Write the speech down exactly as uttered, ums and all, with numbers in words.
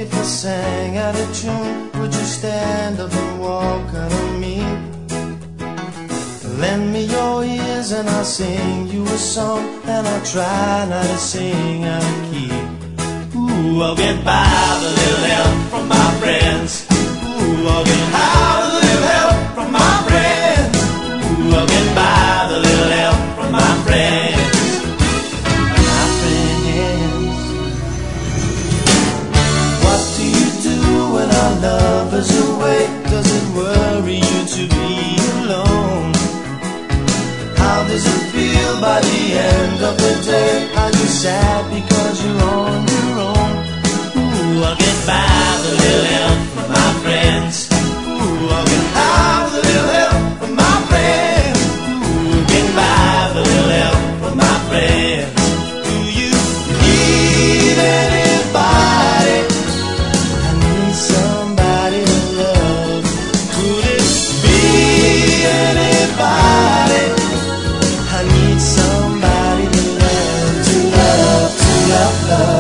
if I sang out of tune, would you stand up and walk out on me? Lend me your ears and I'll sing you a song, and I'll try not to sing out of key. Ooh, I'll get by with a little help from my friends. Ooh, I'll get by with a little help from my friends. Ooh, I'll get by with a little help from my friends. My friends. What do you do when our love is away? Does it worry you to be alone? How does it feel by the end of the day? Are you sad because you're on your own? Ooh, I'll get by with a little help from my friends. Ooh, I'll get by with a little help from my friends. Ooh, get by with a little help from my friends. Do you need anybody? I need somebody to love. Could it be anybody? I need somebody to love, to love, to love, love.